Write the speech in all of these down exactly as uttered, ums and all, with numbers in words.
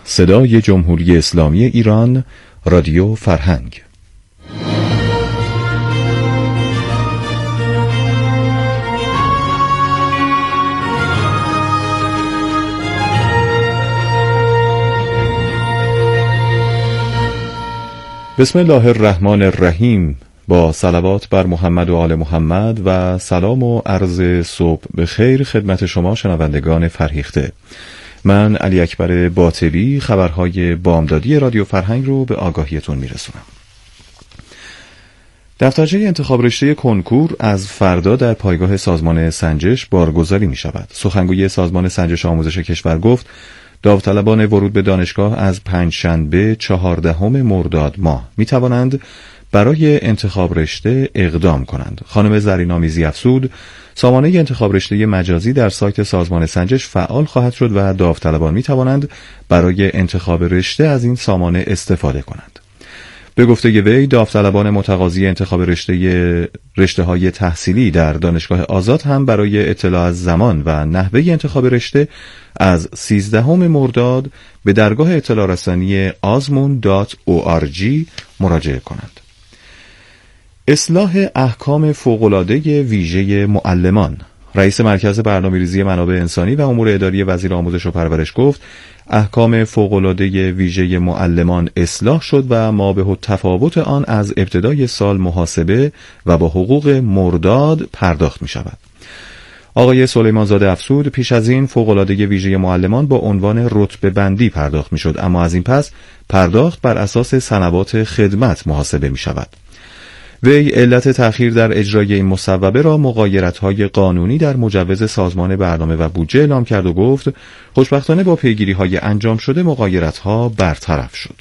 صدای جمهوری اسلامی ایران، رادیو فرهنگ. بسم الله الرحمن الرحیم. با صلوات بر محمد و آل محمد و سلام و عرض صبح بخیر خدمت شما شنوندگان فرهیخته. من علی اکبر باطبی خبرهای بامدادی رادیو فرهنگ رو به آگاهیتون میرسونم. دفترچه انتخاب رشته کنکور از فردا در پایگاه سازمان سنجش بارگذاری می شود. سخنگوی سازمان سنجش آموزش کشور گفت داوطلبان ورود به دانشگاه از پنجشنبه چهاردهم مرداد ماه می توانند برای انتخاب رشته اقدام کنند. خانم زرین‌آمیزی افزود سامانه انتخاب رشته مجازی در سایت سازمان سنجش فعال خواهد شد و داوطلبان می توانند برای انتخاب رشته از این سامانه استفاده کنند. به گفته وی داوطلبان متقاضی انتخاب رشته رشته‌های تحصیلی در دانشگاه آزاد هم برای اطلاع از زمان و نحوه انتخاب رشته از سیزدهم مرداد به درگاه اطلاع رسانی آزمون دات او آر جی مراجعه کنند. اصلاح احکام فوق‌العاده ویژه معلمان. رئیس مرکز برنامه‌ریزی منابع انسانی و امور اداری وزیر آموزش و پرورش گفت احکام فوق‌العاده ویژه معلمان اصلاح شد و مابه تفاوت آن از ابتدای سال محاسبه و با حقوق مرداد پرداخت می شود. آقای سلیمانزاده افزود پیش از این فوق‌العاده ویژه معلمان با عنوان رتبه بندی پرداخت می شد، اما از این پس پرداخت بر اساس سنوات خدمت محاسبه می شود. وی علت تأخیر در اجرای این مصوبه را مغایرت‌های قانونی در مجوز سازمان برنامه و بودجه اعلام کرد و گفت خوشبختانه با پیگیری‌های انجام شده مغایرت‌ها برطرف شد.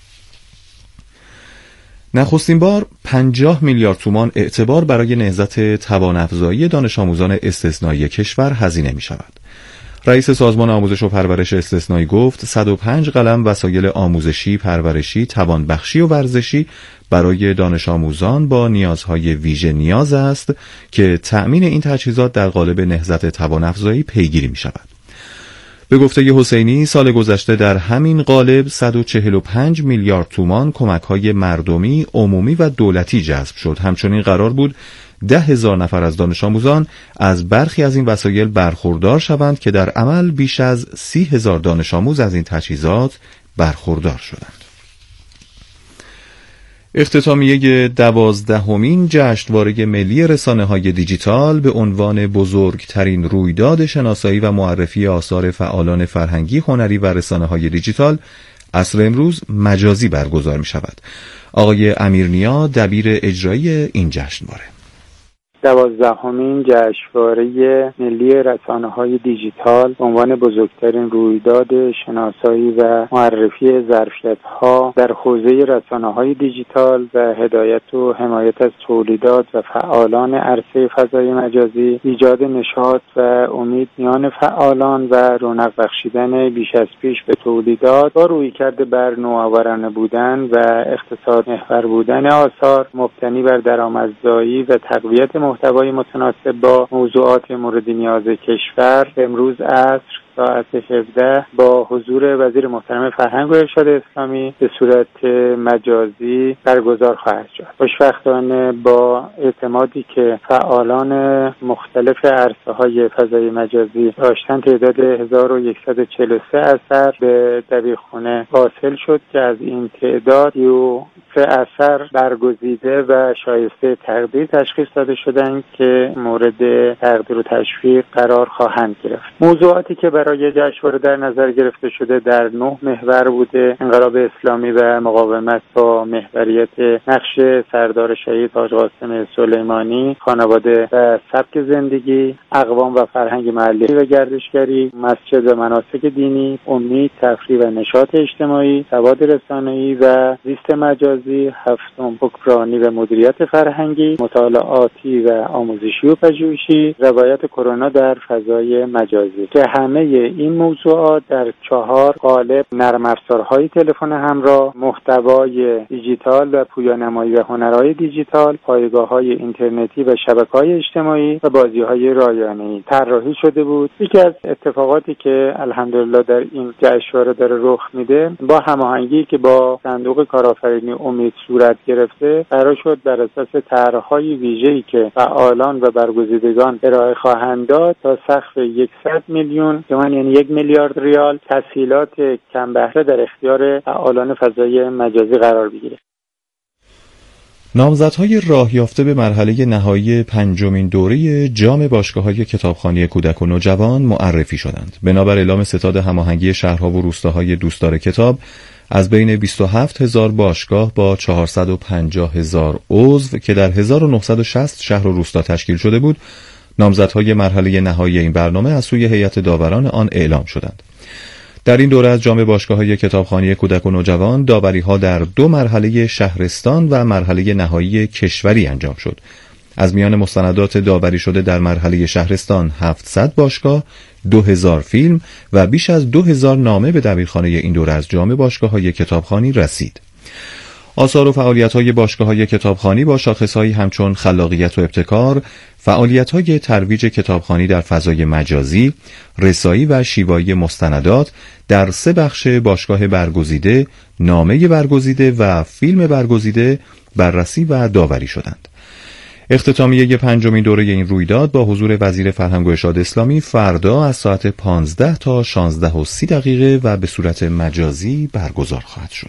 نخستین بار پنجاه میلیارد تومان اعتبار برای نهضت توان‌افزایی دانش آموزان استثنایی کشور هزینه می‌شود. رئیس سازمان آموزش و پرورش استثنایی گفت صد و پنج قلم وسایل آموزشی، پرورشی، توانبخشی و ورزشی برای دانش آموزان با نیازهای ویژه نیاز است که تأمین این تجهیزات در قالب نهضت توان‌افزایی پیگیری می شود. به گفته حسینی سال گذشته در همین قالب صد و چهل و پنج میلیارد تومان کمک‌های مردمی، عمومی و دولتی جذب شد. همچنین قرار بود ده هزار نفر از دانش آموزان از برخی از این وسایل برخوردار شوند که در عمل بیش از سی هزار دانش آموز از این تجهیزات برخوردار شدند. اختتامیه دوازدهمین جشنواره ملی رسانه‌های دیجیتال به عنوان بزرگترین رویداد شناسایی و معرفی آثار فعالان فرهنگی، هنری و رسانه‌های دیجیتال عصر امروز مجازی برگزار می شود. آقای امیرنیا دبیر اجرایی این جشنواره دوازدهمین جشنواره ملی رسانه‌های دیجیتال به عنوان بزرگترین رویداد شناسایی و معرفی ظرفیت‌ها در حوزه رسانه‌های دیجیتال و هدایت و حمایت از تولیدات و فعالان عرصه فضای مجازی، ایجاد نشاط و امید میان فعالان و رونق بخشیدن بیش از پیش به تولیدات با رویکرد بر نوآورانه بودن و اقتصاد محور بودن آثار مبتنی بر درآمدزایی و تقویت محتوای متناسب با موضوعات مورد نیاز کشور امروز عصر ساعت هفده با حضور وزیر محترم فرهنگ و ارشاد اسلامی به صورت مجازی برگزار خواهد شد. خوشبختانه با اعتمادی که فعالان مختلف عرصه‌های فضای مجازی داشتن تعداد هزار و صد و چهل و سه اثر به دبیرخانه حاصل شد که از این تعداد و سه اثر برگزیده و شایسته تقدیر تشخیص داده شدند که مورد تقدیر و تشویق قرار خواهند گرفت. موضوعاتی که برای جشنواره در نظر گرفته شده در نه محور بوده: انقلاب اسلامی و مقاومت با محوریت نقش سردار شهید حاج قاسم سلیمانی، خانواده و سبک زندگی، اقوام و فرهنگ محلی و گردشگری، مسجد و مناسک دینی، امید، تفریح و نشاط اجتماعی، سواد رسانه‌ای و زیست مجازی، هفتم حکمرانی و مدیریت فرهنگی، مطالعاتی و آموزشی و پژوهشی، روایت کرونا در فضای مجازی که همه این موضوعات در چهار قالب نرم افزارهای تلفن همراه، محتوای دیجیتال و پویانمایی و هنرهای دیجیتال، پایگاه‌های اینترنتی و شبکه‌های اجتماعی و بازی‌های رایانه‌ای طراحی شده بود. یکی از اتفاقاتی که الحمدلله در این جشنواره داره رخ میده، با هماهنگی که با صندوق کارآفرینی امید صورت گرفته، قرار شد بر اساس طرح‌های ویژه‌ای که فعالان و برگزیدگان ارائه خواهند داد تا سقف صد میلیون تومان یعنی یک میلیارد ریال تسهیلات کم بهره در اختیار فعالان فضای مجازی قرار بگیره. نامزدهای راه یافته به مرحله نهایی پنجمین دوره جام باشگاه‌های کتابخوانی کودک و نوجوان معرفی شدند. بنابر اعلام ستاد هماهنگی شهرها و روستاهای دوستدار کتاب، از بین بیست و هفت هزار باشگاه با چهارصد و پنجاه هزار عضو که در هزار و نهصد و شصت شهر و روستا تشکیل شده بود، نامزدهای مرحله نهایی این برنامه از سوی هیئت داوران آن اعلام شدند. در این دوره از جام باشگاه‌های کتابخوانی کودک و نوجوان، داوری‌ها در دو مرحله شهرستان و مرحله نهایی کشوری انجام شد. از میان مستندات داوری شده در مرحله شهرستان هفتصد باشگاه، دو هزار فیلم و بیش از دو هزار نامه به دبیرخانه این دوره از جام باشگاه‌های کتابخوانی رسید. آثار و فعالیت‌های باشگاه‌های کتابخوانی با شاخص‌هایی همچون خلاقیت و ابتکار، فعالیت‌های ترویج کتابخوانی در فضای مجازی، رسایی و شیوایی مستندات در سه بخش باشگاه برگزیده، نامه برگزیده و فیلم برگزیده بررسی و داوری شدند. اختتامیه پنجمین دوره این رویداد با حضور وزیر فرهنگ و ارشاد اسلامی فردا از ساعت پانزده تا شانزده و سی دقیقه و به صورت مجازی برگزار خواهد شد.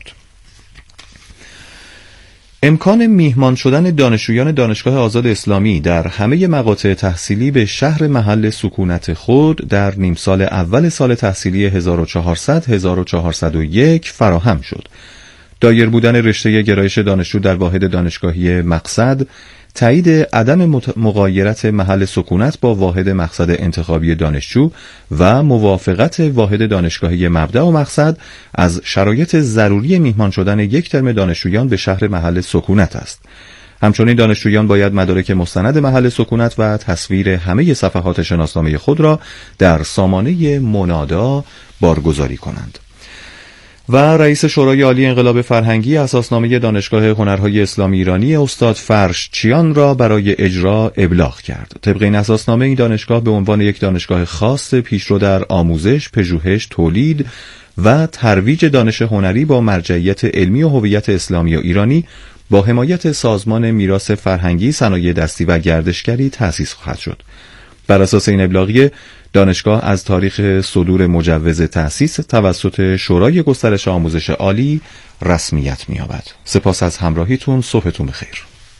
امکان میهمان شدن دانشجویان دانشگاه آزاد اسلامی در همه مقاطع تحصیلی به شهر محل سکونت خود در نیم سال اول سال تحصیلی هزار و چهارصد هزار و چهارصد و یک فراهم شد. دایر بودن رشته گرایش دانشجو در واحد دانشگاهی مقصد، تایید عدم مغایرت محل سکونت با واحد مقصد انتخابی دانشجو و موافقت واحد دانشگاهی مبدأ و مقصد از شرایط ضروری میهمان شدن یک ترم دانشجویان به شهر محل سکونت است. همچنین دانشجویان باید مدارک مستند محل سکونت و تصویر همه صفحات شناسنامه خود را در سامانه منادا بارگذاری کنند. و رئیس شورای عالی انقلاب فرهنگی اساسنامه دانشگاه هنرهای اسلامی ایرانی استاد فرشچیان را برای اجرا ابلاغ کرد. طبق این اساسنامه این دانشگاه به عنوان یک دانشگاه خاص پیشرو در آموزش، پژوهش، تولید و ترویج دانش هنری با مرجعیت علمی و هویت اسلامی و ایرانی با حمایت سازمان میراث فرهنگی، صنایع دستی و گردشگری تأسیس خواهد شد. بر اساس این ابلاغیه دانشگاه از تاریخ صدور مجوز تأسیس توسط شورای گسترش آموزش عالی رسمیت می‌یابد. سپاس از همراهیتون. صبحتون بخیر.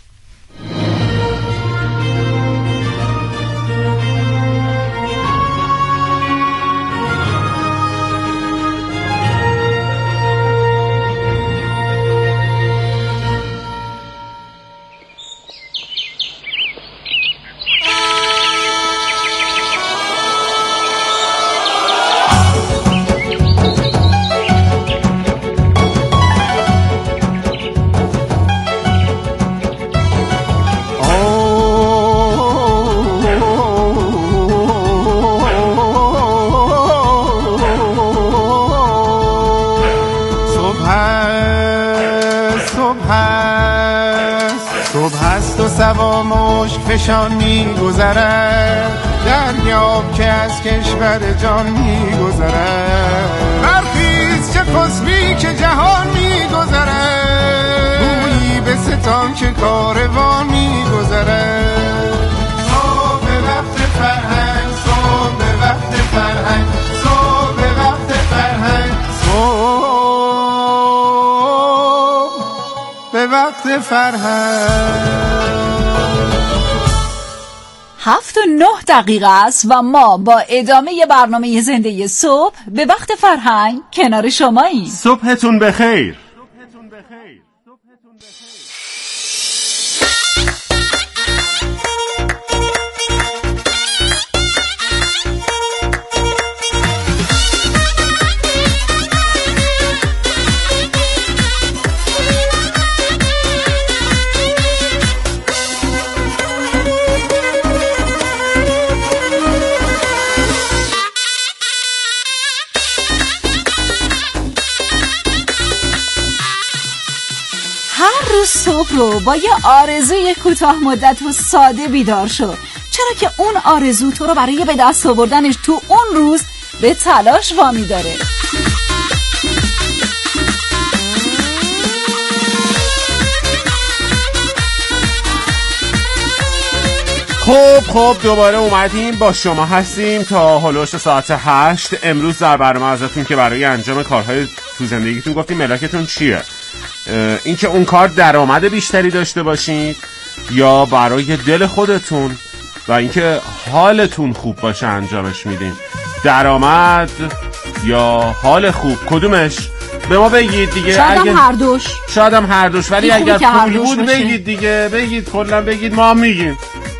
سوا مشک فشان می گذرد، دریاب که از کشور جان می گذرد. برخیز چه خسبی که جهان می گذرد، گویی به ستان که کاروان می گذرد. صبح وقت فرهنگ، صبح وقت فرهنگ، صبح وقت فرهنگ، صبح به وقت فرهنگ. هفت و نه دقیقه است و ما با ادامه برنامه زنده صبح به وقت فرهنگ کنار شماییم. صبحتون بخیر. روز صبح رو با یه آرزوی کوتاه مدت و ساده بیدار شو، چرا که اون آرزو تو رو برای به دست آوردنش تو اون روز به تلاش وامی داره. خب خب دوباره اومدیم با شما هستیم تا هلوش ساعت هشت. امروز در برنامه ازتون که برای انجام کارهای تو زندگیتون گفتیم ملاکتون چیه؟ اینکه اون کار درآمد بیشتری داشته باشید یا برای دل خودتون و اینکه حالتون خوب باشه انجامش میدین. درآمد یا حال خوب کدومش؟ به ما بگید دیگه. شاید هم هر دوش، شاید هم هر دوش، ولی اگر پول بود بگید دیگه، بگید کلا بگید، ما هم میگیم.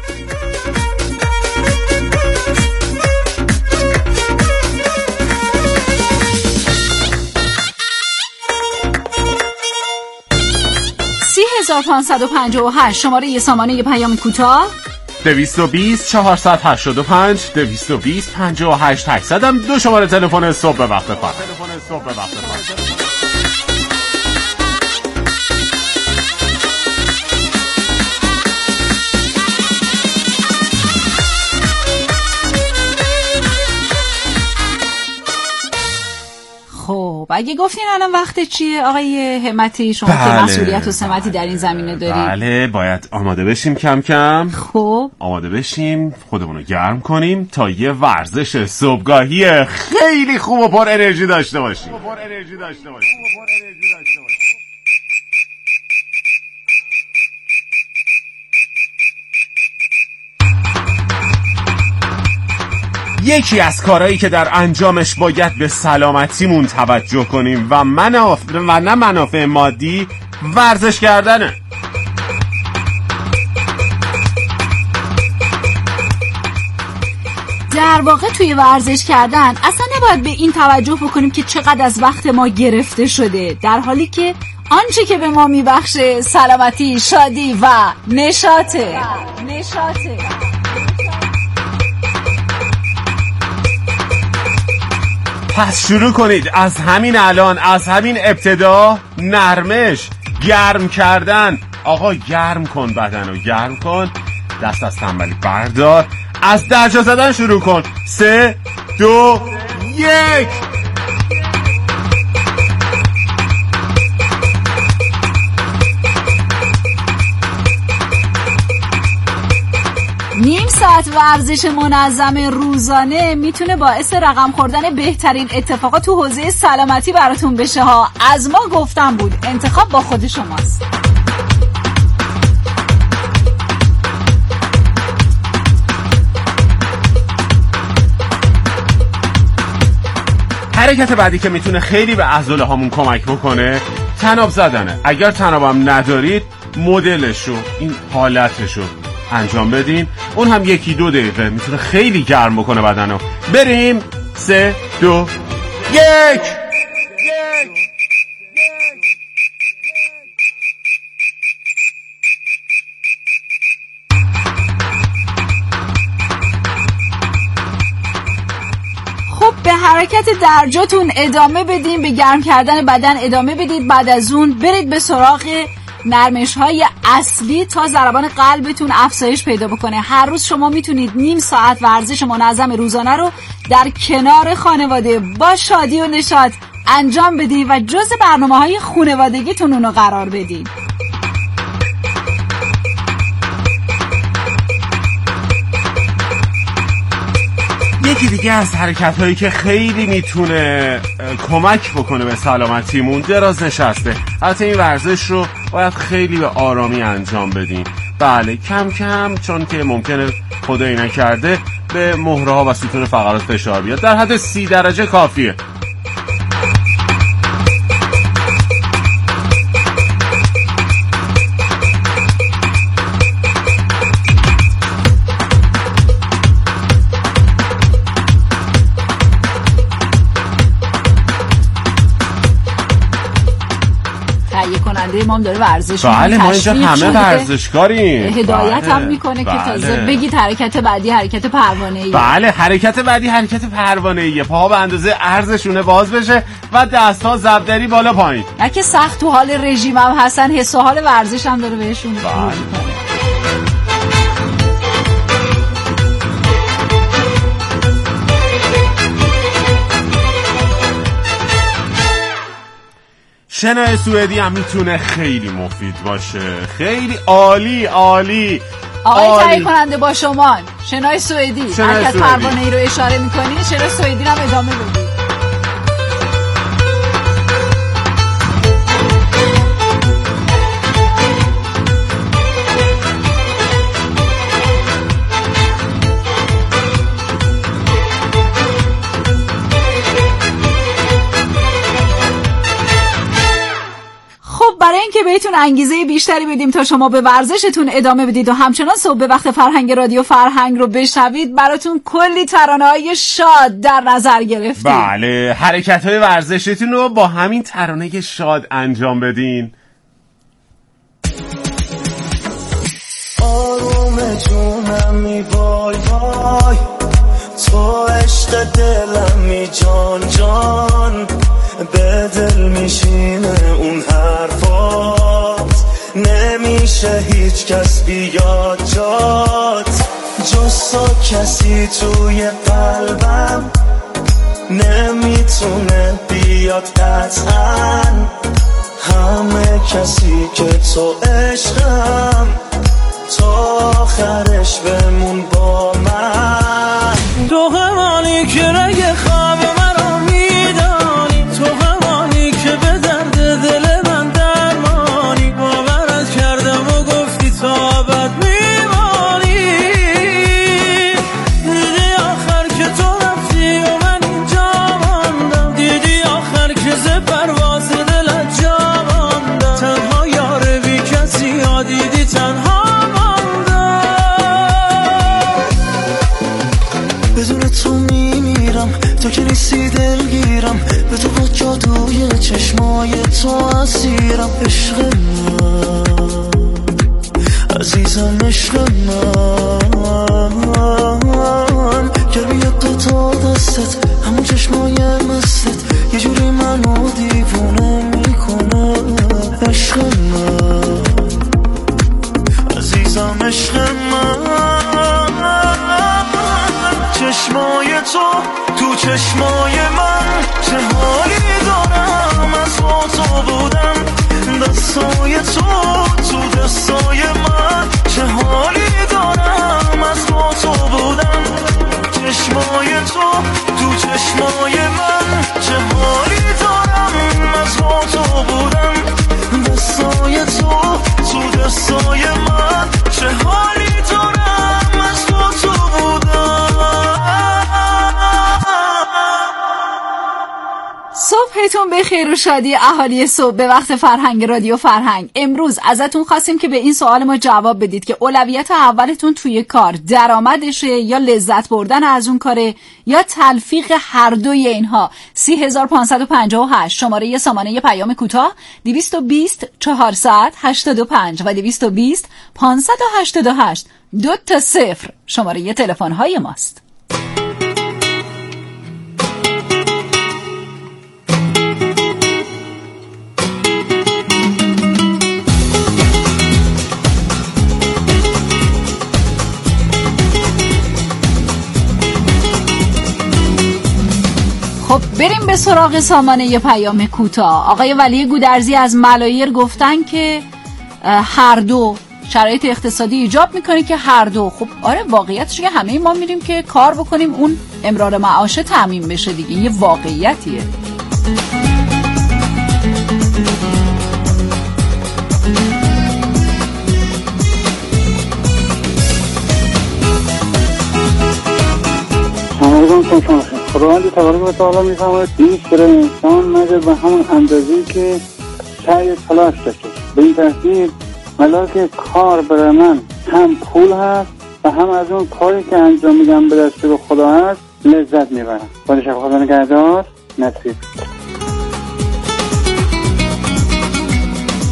سی هزار پانصد و پنجاه و هشت شماره یه سامانه پیام کوتاه، دویست و بیست چهارصد و هشتاد و پنج دویست و بیست پنجاه و هشت هشتصد هم دو شماره تلفن صبح به وقت فرد. تلفن صبح به وقت فرد. خب اگه گفتین الان وقت چیه آقای همتی، شما بله، که مسئولیت و سمتی در این زمینه دارید؟ بله باید آماده بشیم کم کم. خب آماده بشیم، خودمونو گرم کنیم تا یه ورزش صبحگاهی خیلی خوب و پر انرژی داشته باشیم. پر انرژی داشته باشیم. پر انرژی داشته باشیم. یکی از کارهایی که در انجامش باید به سلامتیمون توجه کنیم و منافع و نه منافع مادی، ورزش کردنه. در واقع توی ورزش کردن اصلا نباید به این توجه بکنیم که چقدر از وقت ما گرفته شده، در حالی که آنچه که به ما میبخشه سلامتی، شادی و نشاطه. نشاطه. پس شروع کنید از همین الان، از همین ابتدا. نرمش، گرم کردن. آقا گرم کن بدنو، گرم کن، دست از تنبلی بردار، از درجا زدن شروع کن. سه دو یک. نیم ساعت ورزش منظم روزانه میتونه باعث رقم خوردن بهترین اتفاقات تو حوزه سلامتی براتون بشه ها. از ما گفتم بود، انتخاب با خود شماست. حرکت بعدی که میتونه خیلی به عضله هامون کمک بکنه تناب زدنه. اگر تنابم ندارید مدلشو، این حالتشو انجام بدین، اون هم یکی دو دقیقه میتونه خیلی گرم بکنه بدنو. بریم. سه دو یک. خب به حرکت درجاتون ادامه بدین، به گرم کردن بدن ادامه بدید. بعد از اون برید به سراغ نرمش های اصلی تا ضربان قلبتون افزایش پیدا بکنه. هر روز شما میتونید نیم ساعت ورزش منظم روزانه رو در کنار خانواده با شادی و نشاط انجام بدید و جزء برنامه های خانوادگیتون اونو قرار بدید. یکی دیگه از حرکت هایی که خیلی میتونه کمک بکنه به سلامتیمون دراز نشسته. البته این ورزش رو باید خیلی به آرامی انجام بدیم. بله کم کم، چون که ممکنه خدایی نکرده به مهره ها و ستون فقرات فشار بیاد. در حد سی درجه کافیه. تهیه کننده ما هم داره ورزش میکنه. بله ما اینجا همه ورزشکاریم. هدایت بله. هم میکنه بله. که تازه بگید حرکت بعدی حرکت پروانه‌ای. بله حرکت بعدی حرکت پروانه‌ای، پاها به اندازه عرضشونه باز بشه و دست‌ها زبدری بالا پایین. نه که سخت تو حال رژیم هم هستن، حس و حال ورزش هم داره بهشون میکنه. شنای سوئدی هم میتونه خیلی مفید باشه. خیلی عالی عالی. آقای تهیه کننده با شما شنای سوئدی حرکت پروانه‌ای رو اشاره میکنین، شنای سوئدی هم ادامه بدید. برای اینکه بهتون انگیزه بیشتری بدیم تا شما به ورزشتون ادامه بدید و همچنان صبح به وقت فرهنگ رادیو فرهنگ رو بشنوید، براتون کلی ترانه‌های شاد در نظر گرفتیم. بله حرکت‌های ورزشیتون رو با همین ترانه شاد انجام بدین. آروم جونم وای وای، تو عشق دلم می جان جان، به دل میشینه اون حرفات، نمیشه هیچ کس بیاد جات، جز تو کسی توی قلبم نمیتونه بیاد قطعا، همه کسی که تو عشقم، تا آخرش بمون با من، تو همانی که رگ خواب مرا میدانی، تو همانی که به درد دل من درمانی، باورت کردم و گفتی تا ابد میمانی، دیدی آخر که تو رفتی و من اینجا ماندم، دیدی آخر که ز پرواز دلت جا ماندم، تنها یار بی کسی ها دیدی تنها بدون تو میمیرم، تو که نیستی دلگیرم، به تو با جادوی چشمای تو اسیرم، عشق من عزیزم، عشق من گرمی قطع دستت، همون چشمای مستت یه جوری منو دیوونه میکنه، عشق من عزیزم، عشق من چشمای تو تو چشمای من، چه حالی دارم از با تو بودم، دستای تو تو دستای من، چه حالی دارم از با تو بودم، چشمای تو تو چشمای من، چه حالی دارم از با تو بودم، دستای تو تو دستای من، چه حالی دارم از با تو بودم. صبحتون بخیر و شادی اهالی صبح به وقت فرهنگ رادیو فرهنگ. امروز ازتون خواستیم که به این سوال ما جواب بدید که اولویت اولتون توی کار درآمدشه یا لذت بردن از اون کاره یا تلفیق هر دوی اینها. سی هزار پانصد و پنجاه و هشت شماره سامانه پیام کوتاه، دویست و بیست چهارصد هشتاد و پنج و دویست و بیست پانصد و هشتاد و هشت دو تا صفر شماره تلفن های ماست. خب بریم به سراغ سامانه پیام کوتاه. آقای ولی گودرزی از ملایر گفتن که هر دو شرایط اقتصادی ایجاب میکنه که هر دو. خب آره واقعیتش که همه ما میریم که کار بکنیم اون امرار معاشه تامین بشه دیگه، یه واقعیتیه. خداوند تبارک و تعالی میفرماید نیست برای انسان مگر به همون اندازه‌ای که سعی تلاش داشته. به این ترتیب ملاک کار برای من هم پول هست و هم از اون کاری که انجام میدم به دستور خدا هست لذت میبرم. با شب خدا نگهدار. نصیب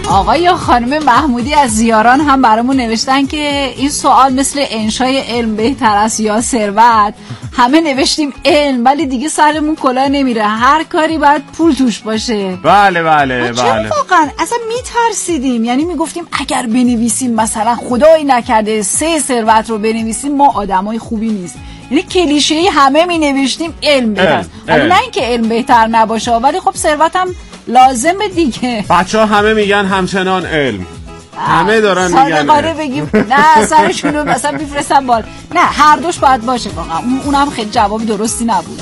آقای یا خانم محمودی از زیاران هم برامون نوشتن که این سوال مثل انشای علم بهتر است یا ثروت. همه نوشتیم علم، ولی دیگه سرمون کلاه نمیره، هر کاری باید پول توش باشه. بله بله بله. چرا واقعا اصلا میترسیدیم؟ یعنی میگفتیم اگر بنویسیم مثلا خدایی نکرده سه ثروت رو بنویسیم ما آدمای خوبی نیست. یعنی کلیشه‌ای همه می نوشتیم علم بهتر، ولی نه اینکه علم بهتر نباشه، ولی خب ثروت هم لازمه دیگه. بچه‌ها همه میگن همچنان علم، همه دارن میگن صادقانه بگیم نه سرشون رو مثلا میفرستن بال، نه هر دوش باید باشه واقعا. اونم خیلی جواب درستی نبود.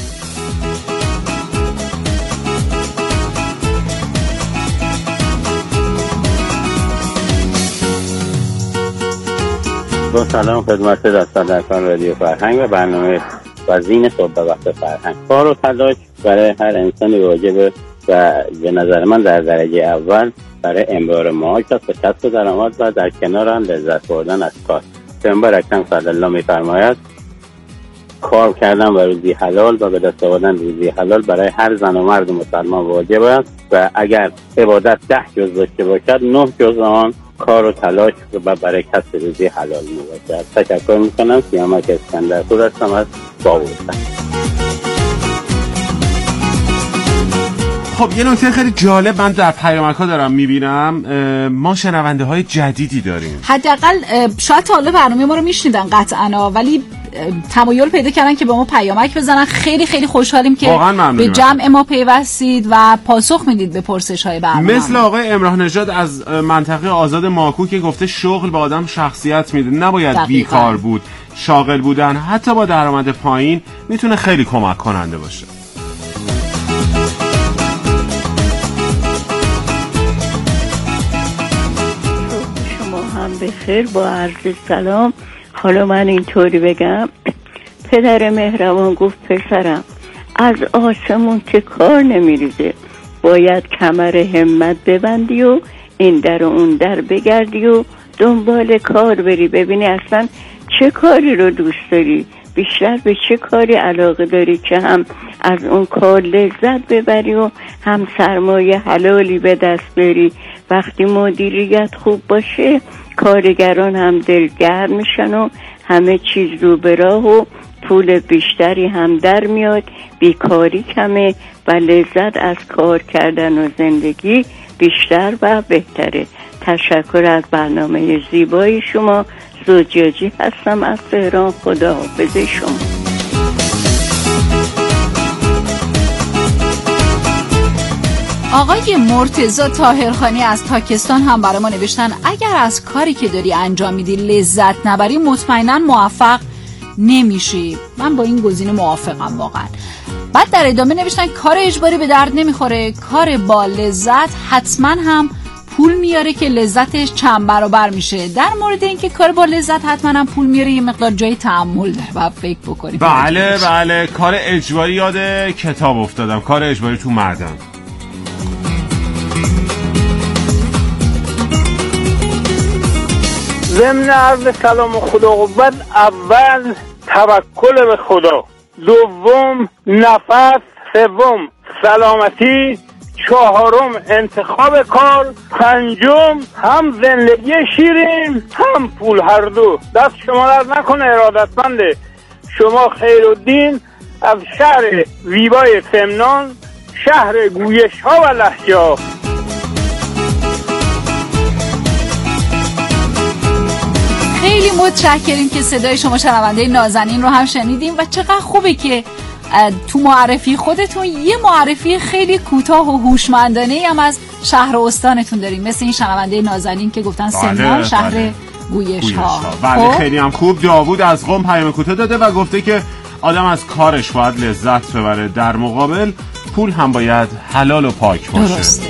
با سلام خدمت دستاندرکان رادیو فرهنگ و برنامه وزین صبح به وقت فرهنگ. کار و تلاش برای هر انسانی واجبه و به نظر من در درجه اول برای امرار معاش است و کسب درآمد و در کنار آن لذت بردن از کار. پیامبر اکرم صلی الله می‌فرماید کار کردن و روزی حلال و به دست آوردن روزی حلال برای هر زن و مرد مسلمان واجب است و اگر عبادت ده جز داشته باشد نه جز آن کار و تلاش و برای کسب روزی حلال میباشد. تشکر میکنم. سیامک اسکندرپور هستم از باورستان. خب یه نکته خیلی جالب من در پیامک ها دارم میبینم، ما شنونده های جدیدی داریم. حداقل شاید تا حالا برنامه ما رو میشنیدن قطعا، ولی تمایل پیدا کردن که به ما پیامک بزنن. خیلی خیلی خوشحالیم که به جمع ما پیوستید و پاسخ میدید به پرسش های برنامه. مثل آقای امراه نژاد از منطقه آزاد ماکو که گفته شغل به آدم شخصیت میده، نباید دقیقا. بیکار بود. شاغل بودن حتی با درآمد پایین میتونه خیلی کمک کننده باشه. بخیر، با عرض سلام. حالا من اینطوری بگم، پدر مهربان گفت پسرم از آسمون که کار نمیریزه، باید کمر همت ببندی و این در و اون در بگردی و دنبال کار بری، ببینی اصلا چه کاری رو دوست داری، بیشتر به چه کاری علاقه داری که هم از اون کار لذت ببری و هم سرمایه حلالی به دست بری. وقتی مدیریت خوب باشه کارگران هم دلگرم میشن و همه چیز رو به راه و پول بیشتری هم در میاد، بیکاری کمه و لذت از کار کردن و زندگی بیشتر و بهتره. تشکر از برنامه زیبای شما. زوجیاجی هستم از تهران. خداحافظ شما. آقای مرتضی طاهرخانی از پاکستان هم برای ما نوشتن اگر از کاری که داری انجام میدی لذت نبری مطمئنا موفق نمیشی. من با این گزینه موافقم واقعا. بعد در ادامه نوشتن کار اجباری به درد نمیخوره، کار با لذت حتما هم پول میاره که لذتش چند برابر میشه. در مورد اینکه کار با لذت حتما هم پول میاره یه مقدار جای تأمل داره، باید فکر بکنی. بله بله. کار اجباری یاد کتاب افتادم، کار اجباری تو مردم. ضمن عرض سلام و خدا قوت، اول توکل به خدا، دوم نفس، سوم سلامتی، چهارم انتخاب کار، پنجم هم زندگی شیرین هم پول، هر دو. دست شما در نکنه ارادتمنده. شما خیرالدین از شهر زیبای سمنان، شهر گویش ها و لهجه ها. خیلی متشکریم که صدای شما شنونده نازنین رو هم شنیدیم و چقدر خوبه که تو معرفی خودتون یه معرفی خیلی کوتاه و هوشمندانه هم از شهر و استانتون داریم، مثل این شنونده نازنین که گفتن سمنان شهر بله. گویش ها. بله خیلی هم خوب. داوود از قم پیام کوتاه داده و گفته که آدم از کارش باید لذت ببره، در مقابل پول هم باید حلال و پاک باشه. درسته.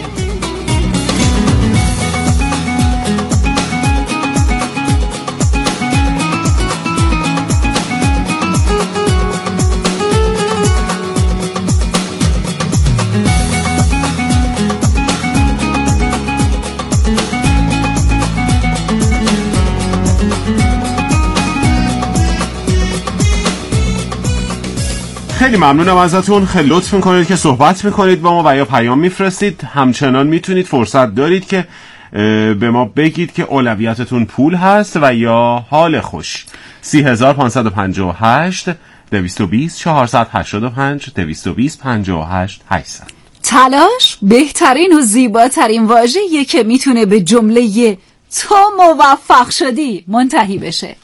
خیلی ممنونم ازتون، خیلی لطف میکنید که صحبت میکنید با ما و یا پیام میفرستید. همچنان میتونید، فرصت دارید که به ما بگید که اولویتتون پول هست و یا حال خوش. سی هزار پانصد و پنجاه و هشت دویست و بیست چهارصد و هشتاد و پنج دویست و بیست پنجاه و هشت هشتصد. تلاش بهترین و زیباترین واژه‌ایه که میتونه به جمله تو موفق شدی منتهی بشه.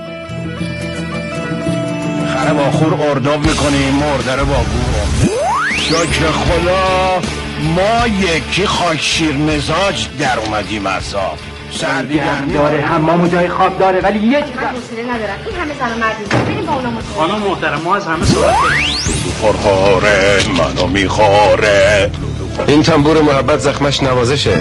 خره با خور ارداب میکنیم مردره با گور. شکر خدا ما یکی خاک شیر مزاج در اومدیم عذاب. سردی گرم داره، حمام جای خواب داره، ولی یه چیز حوصله ندارم. این همه زن و مرد اینجا بریم با اونا مصاحبه. خانم محترم ما از همه سوال داریم. خورخوره منو میخوره. این تنبور محبت زخمش نوازشه.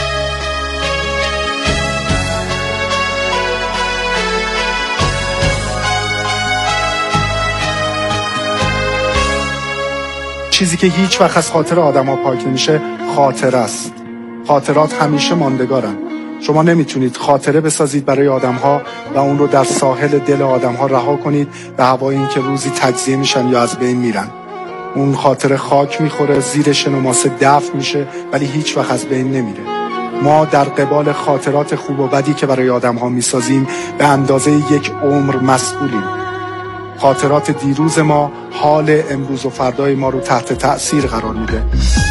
چیزی که هیچ وقت از خاطر آدم ها پاک نمیشه خاطره است. خاطرات همیشه ماندگارن. شما نمیتونید خاطره بسازید برای آدم ها و اون رو در ساحل دل آدم ها رها کنید به هوای این که روزی تجزیه میشن یا از بین میرن. اون خاطره خاک میخوره، زیر شن و ماسه دفن میشه، ولی هیچ وقت از بین نمیره. ما در قبال خاطرات خوب و بدی که برای آدم ها میسازیم به اندازه یک عمر مسئولیم. خاطرات دیروز ما حال امروز و فردای ما رو تحت تأثیر قرار میده.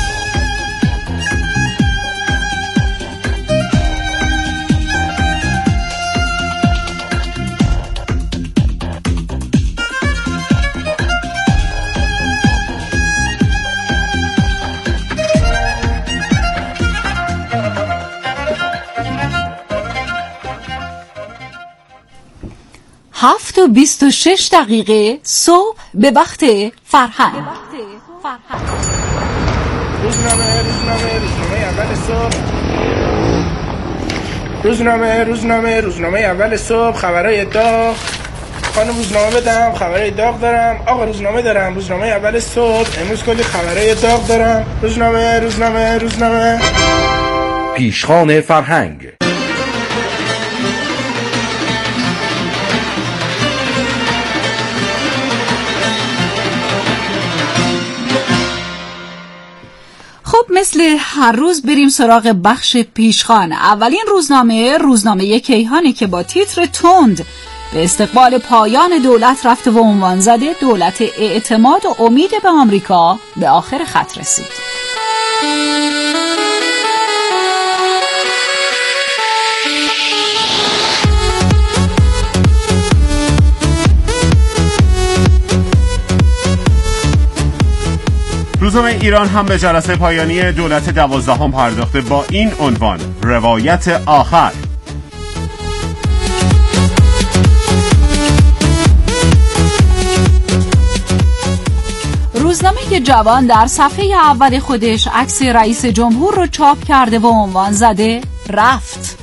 هفت و بیست و شش دقیقه صبح به وقت فرهنگ. روزنامه روزنامه روزنامه اول صبح روزنامه روزنامه روزنامه اول صبح خبرای داغ. خانم روزنامه بدم، خبرای داغ دارم. آقا روزنامه دارم، روزنامه اول صبح امروز کلی خبرای داغ دارم. روزنامه روزنامه روزنامه پیشخوان فرهنگ. خب مثل هر روز بریم سراغ بخش پیشخوان. اولین روزنامه روزنامه کیهانی که با تیتر تند به استقبال پایان دولت رفته و عنوان زده دولت اعتماد و امید به آمریکا به آخر خط رسید. روزنامه ایران هم به جلسه پایانی دولت دوازدهم پرداخته با این عنوان روایت آخر. روزنامه جوان در صفحه اول خودش عکس رئیس جمهور رو چاپ کرده و عنوان زده رفت.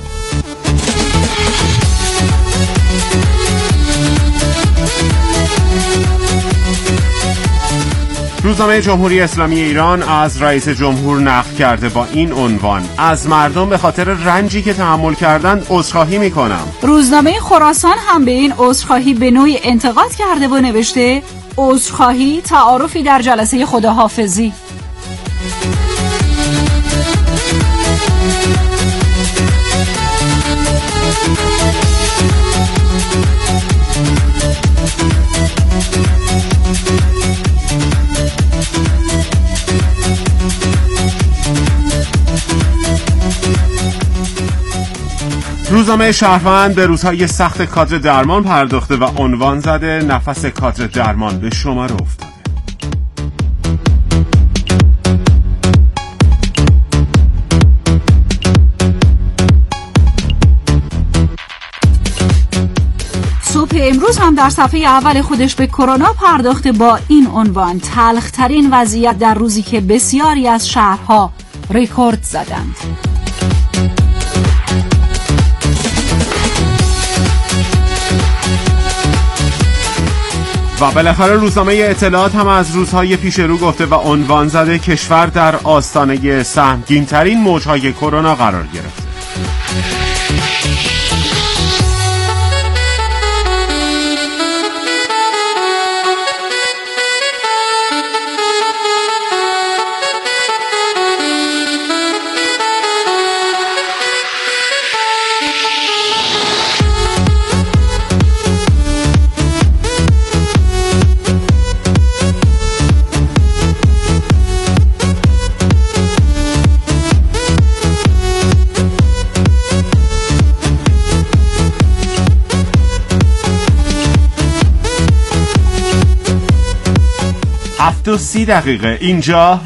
روزنامه جمهوری اسلامی ایران از رئیس جمهور نقل کرده با این عنوان از مردم به خاطر رنجی که تحمل کردند عذرخواهی میکنم. روزنامه خراسان هم به این عذرخواهی به نوعی انتقاد کرده و نوشته عذرخواهی تعارفی در جلسه خداحافظی. روزنامه شهروند به روزهای سخت کادر درمان پرداخته و عنوان زده نفس کادر درمان به شما رو افتاده. صبح امروز هم در صفحه اول خودش به کرونا پرداخته با این عنوان تلخ‌ترین وضعیت در روزی که بسیاری از شهرها رکورد زدند. و بالاخره روزنامه اطلاعات هم از روزهای پیش رو گفته و عنوان زده کشور در آستانه سهمگین‌ترین موج‌های کرونا قرار گرفته. و سی دقیقه. اینجا